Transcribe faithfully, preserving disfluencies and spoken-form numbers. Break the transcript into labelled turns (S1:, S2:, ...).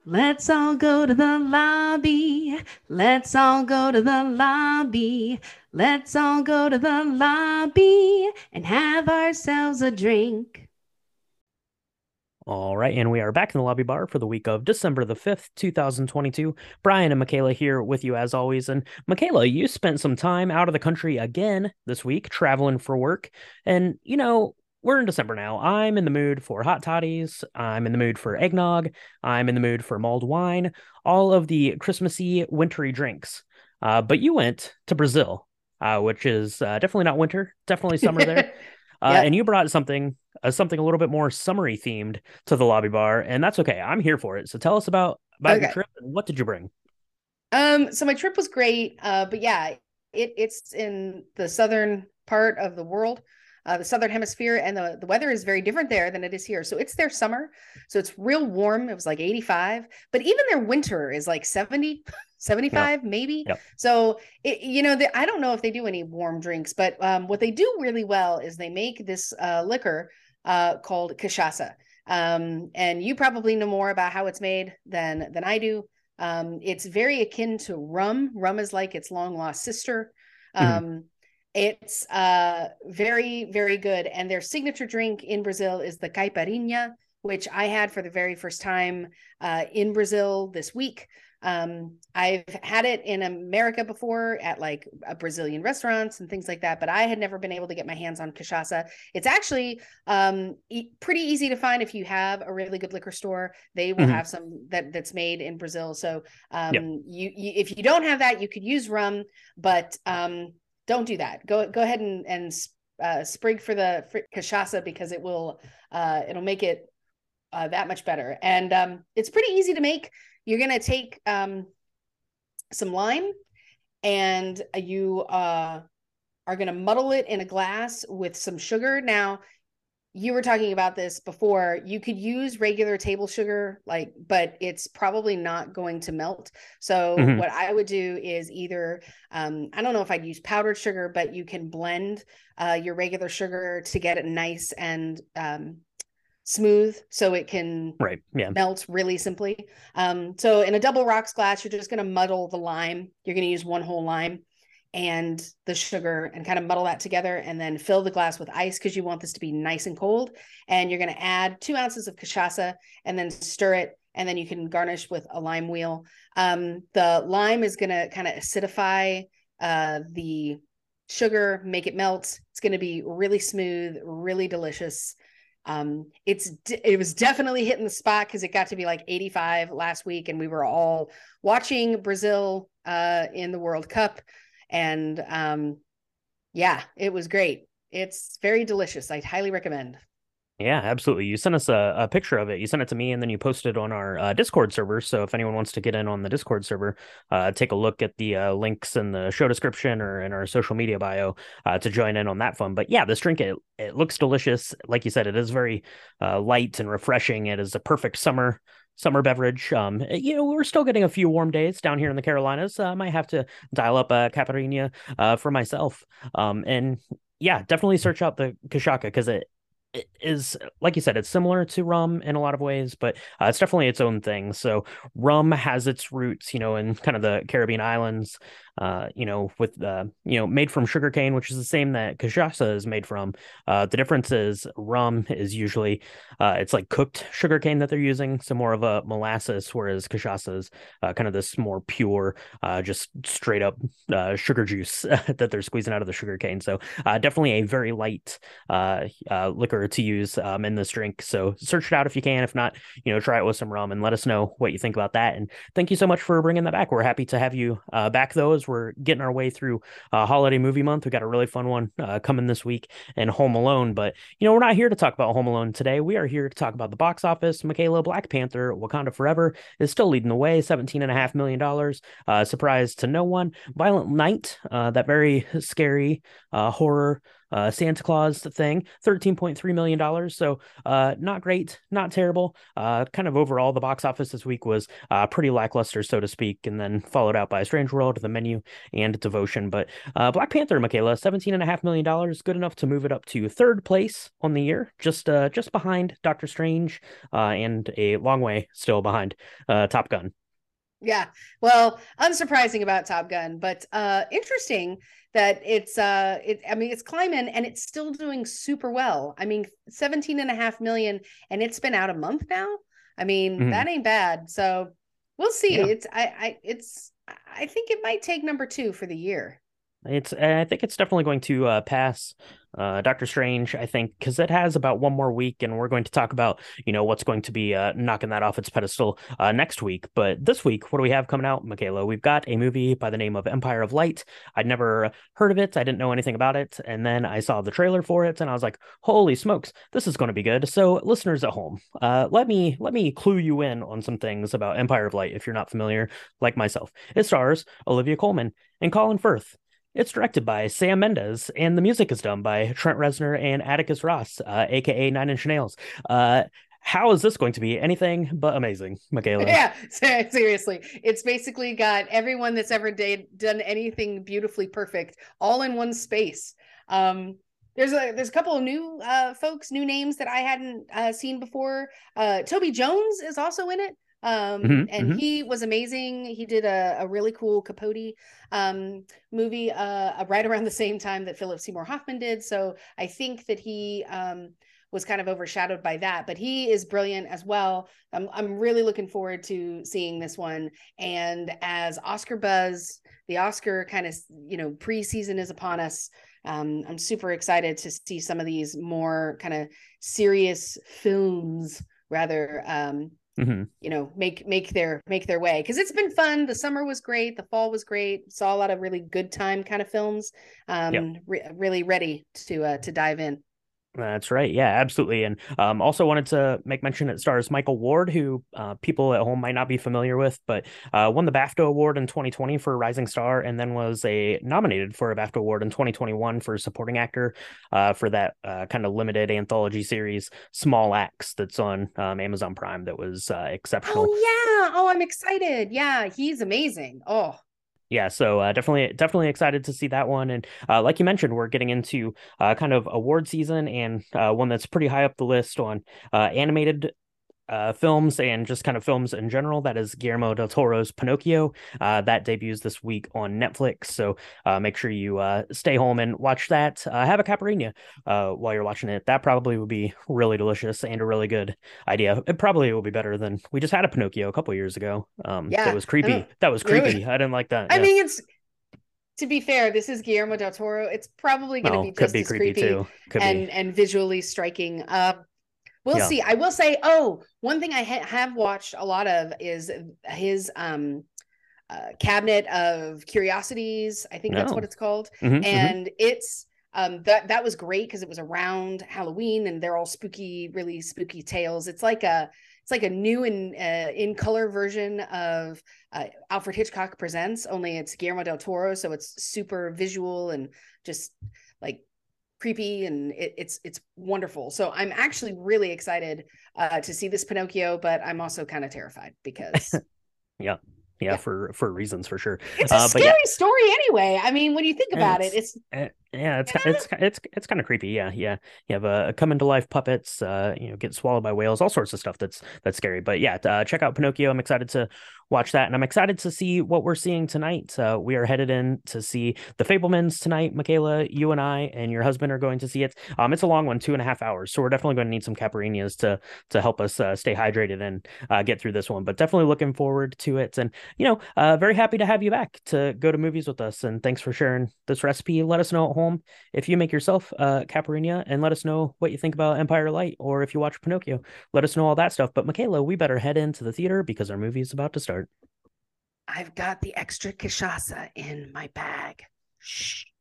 S1: Let's all go to the lobby. Let's all go to the lobby. Let's all go to the lobby and have ourselves a drink.
S2: All right, and we are back in the lobby bar for the week of December the fifth, two thousand twenty-two. Brian and Michaela here with you as always. And Michaela, you spent some time out of the country again this week, traveling for work. And, you know, we're in December now. I'm in the mood for hot toddies. I'm in the mood for eggnog. I'm in the mood for mulled wine, all of the Christmassy, wintry drinks. Uh, but you went to Brazil, uh, which is uh, definitely not winter, definitely summer there. Uh, and
S1: Yep.
S2: you brought something uh, something a little bit more summery themed to the lobby bar, and that's okay. I'm here for it. So tell us about about your
S1: Okay.
S2: trip and what did you bring?
S1: Um, so my trip was great. Uh, but yeah, it it's in the southern part of the world, uh, the southern hemisphere, and the, the weather is very different there than it is here. So it's their summer. So it's real warm. It was like eighty-five, but even their winter is like seventy,
S2: Yeah,
S1: seventy-five, maybe.
S2: yeah.
S1: So it, you know, the, I don't know if they do any warm drinks, but um, what they do really well is they make this uh, liquor uh, called cachaça. Um, and you probably know more about how it's made than than I do. Um, it's very akin to rum. Rum is like its long lost sister.
S2: Mhm.
S1: Um, it's uh, very, very good. And their signature drink in Brazil is the caipirinha, which I had for the very first time uh, in Brazil this week. Um, I've had it in America before at like a Brazilian restaurants and things like that, but I had never been able to get my hands on cachaça. It's actually um, e- pretty easy to find if you have a really good liquor store. They will
S2: Mhm.
S1: have some that that's made in Brazil. So
S2: Yeah.
S1: um, you, you if you don't have that, you could use rum, but um, don't do that. Go go ahead and and uh, sprig for the for cachaça because it will uh, it'll make it uh, that much better. And um, it's pretty easy to make. You're gonna take um, some lime and you uh, are gonna muddle it in a glass with some sugar. Now, you were talking about this before. You could use regular table sugar, like, but it's probably not going to melt. So
S2: Mhm.
S1: what I would do is either, um, I don't know if I'd use powdered sugar, but you can blend uh, your regular sugar to get it nice and um, smooth, so it can
S2: Right. Yeah.
S1: melt really simply. Um, so in a double rocks glass, you're just going to muddle the lime. You're going to use one whole lime and the sugar and kind of muddle that together and then fill the glass with ice because you want this to be nice and cold. And you're going to add two ounces of cachaça and then stir it. And then you can garnish with a lime wheel. Um, the lime is going to kind of acidify uh, the sugar, make it melt. It's going to be really smooth, really delicious. Um, it's it was definitely hitting the spot because it got to be like eighty-five last week, and we were all watching Brazil uh, in the World Cup, and um, yeah, it was great. It's very delicious. I highly recommend.
S2: Yeah, absolutely. You sent us a, a picture of it. You sent it to me, and then you posted it on our uh, Discord server. So if anyone wants to get in on the Discord server, uh, take a look at the uh, links in the show description or in our social media bio uh, to join in on that fun. But yeah, this drink it it looks delicious. Like you said, it is very uh, light and refreshing. It is a perfect summer summer beverage. Um, eh, you know, we're still getting a few warm days down here in the Carolinas. Uh, I might have to dial up a caipirinha uh, for myself. Um, and yeah, definitely search out the Kashaka because it it is like you said, it's similar to rum in a lot of ways, but uh, it's definitely its own thing. So rum has its roots, you know, in kind of the Caribbean islands, uh, you know, with uh, you know, made from sugarcane, which is the same that cachaça is made from. Uh, the difference is rum is usually uh, it's like cooked sugarcane that they're using, so more of a molasses, whereas cachaça is uh, kind of this more pure, uh, just straight up uh, sugar juice that they're squeezing out of the sugarcane. So uh, definitely a very light uh, uh, liquor to use um, in this drink. So search it out if you can. If not, you know, try it with some rum and let us know what you think about that. And thank you so much for bringing that back. We're happy to have you uh, back, though, as we're getting our way through uh, holiday movie month. We got a really fun one uh, coming this week and Home Alone. But, you know, we're not here to talk about Home Alone today. We are here to talk about the box office. Michaela, Black Panther, Wakanda Forever is still leading the way, seventeen and a half million dollars. Uh, surprise to no one. Violent Night, uh, that very scary uh, horror uh, Santa Claus thing, thirteen point three million dollars. So uh, not great, not terrible. Uh, kind of overall, the box office this week was uh, pretty lackluster, so to speak, and then followed out by Strange World, The Menu, and Devotion. But uh, Black Panther, Michaela, seventeen and a half million dollars, good enough to move it up to third place on the year, just uh, just behind Doctor Strange, uh, and a long way still behind uh, Top Gun.
S1: Yeah. Well, unsurprising about Top Gun, but uh interesting that it's uh it I mean it's climbing and it's still doing super well. I mean, seventeen and a half million and it's been out a month now. I mean, mm-hmm. that ain't bad. So we'll see. Yeah. It's I I it's I think it might take number two for the year.
S2: It's I think it's definitely going to uh, pass uh, Doctor Strange, I think, because it has about one more week, and we're going to talk about, you know, what's going to be uh, knocking that off its pedestal uh, next week. But this week, what do we have coming out, Michaela? We've got a movie by the name of Empire of Light. I'd never heard of it. I didn't know anything about it. And then I saw the trailer for it, and I was like, holy smokes, this is going to be good. So listeners at home, uh, let me let me clue you in on some things about Empire of Light if you're not familiar, like myself. It stars Olivia Colman and Colin Firth. It's directed by Sam Mendes, and the music is done by Trent Reznor and Atticus Ross, uh, aka Nine Inch Nails. Uh, how is this going to be anything but amazing, Michaela?
S1: Yeah, seriously. It's basically got everyone that's ever did, done anything beautifully perfect all in one space. Um, there's a there's a couple of new uh, folks, new names that I hadn't uh, seen before. Uh, Toby Jones is also in it. Um, mm-hmm, and mm-hmm. he was amazing. He did a, a really cool Capote um, movie uh, right around the same time that Philip Seymour Hoffman did. So I think that he um, was kind of overshadowed by that, but he is brilliant as well. I'm, I'm really looking forward to seeing this one. And as Oscar buzz, the Oscar kind of, you know, preseason is upon us. Um, I'm super excited to see some of these more kind of serious films rather, um, Mm-hmm. you know, make make their make their way, because it's been fun. The summer was great, the fall was great. Saw a lot of really good time kind of films. Um, yep. re- really ready to uh, to dive in.
S2: That's right. Yeah, absolutely. And um, also wanted to make mention it stars Michael Ward, who uh, people at home might not be familiar with, but uh, won the BAFTA Award in twenty twenty for Rising Star, and then was a nominated for a BAFTA Award in twenty twenty-one for Supporting Actor uh, for that uh, kind of limited anthology series, Small Axe, that's on um, Amazon Prime. That was uh, exceptional.
S1: Oh, yeah. Oh, I'm excited. Yeah, he's amazing. Oh,
S2: yeah, so uh, definitely, definitely excited to see that one. And uh, like you mentioned, we're getting into uh, kind of award season, and uh, one that's pretty high up the list on uh, animated uh, films and just kind of films in general. That is Guillermo del Toro's Pinocchio. Uh, that debuts this week on Netflix. So uh, make sure you uh, stay home and watch that. Uh, have a caipirinha uh, while you're watching it. That probably would be really delicious and a really good idea. It probably will be better than we just had a Pinocchio a couple years ago. Um, yeah, that was creepy. That was creepy. Really? I didn't like that.
S1: I
S2: yeah.
S1: mean, it's to be fair, this is Guillermo del Toro. It's probably going to
S2: oh,
S1: be just be as creepy, creepy
S2: too. Could
S1: and
S2: be.
S1: and visually striking. Uh, We'll yeah. see. I will say, oh, one thing I ha- have watched a lot of is his um, uh, Cabinet of Curiosities. I think no. that's what it's called. Mm-hmm, and mm-hmm. it's um, that that was great because it was around Halloween, and they're all spooky, really spooky tales. It's like a it's like a new and uh, in color version of uh, Alfred Hitchcock Presents. Only it's Guillermo del Toro, so it's super visual and just like creepy, and it, it's it's wonderful. So I'm actually really excited uh, to see this Pinocchio, but I'm also kind of terrified because
S2: yeah. yeah, yeah, for for reasons for sure.
S1: It's a uh, scary yeah. story anyway. I mean, when you think about
S2: it's,
S1: it, it's
S2: it, yeah, it's it's it's it's, it's kind of creepy. Yeah, yeah. You have a uh, come into life puppets, uh, you know, get swallowed by whales, all sorts of stuff that's that's scary. But yeah, uh, check out Pinocchio. I'm excited to watch that, and I'm excited to see what we're seeing tonight. Uh, we are headed in to see The Fabelmans tonight. Michaela, you and I and your husband are going to see it. Um, it's a long one, two and a half hours, so we're definitely going to need some caipirinhas to to help us uh, stay hydrated and uh, get through this one. But definitely looking forward to it, and you know, uh, very happy to have you back to go to movies with us. And thanks for sharing this recipe. Let us know at home if you make yourself a caipirinha, and let us know what you think about Empire Light, or if you watch Pinocchio. Let us know all that stuff. But Michaela, we better head into the theater because our movie is about to start.
S1: I've got the extra cachaça in my bag. Shh.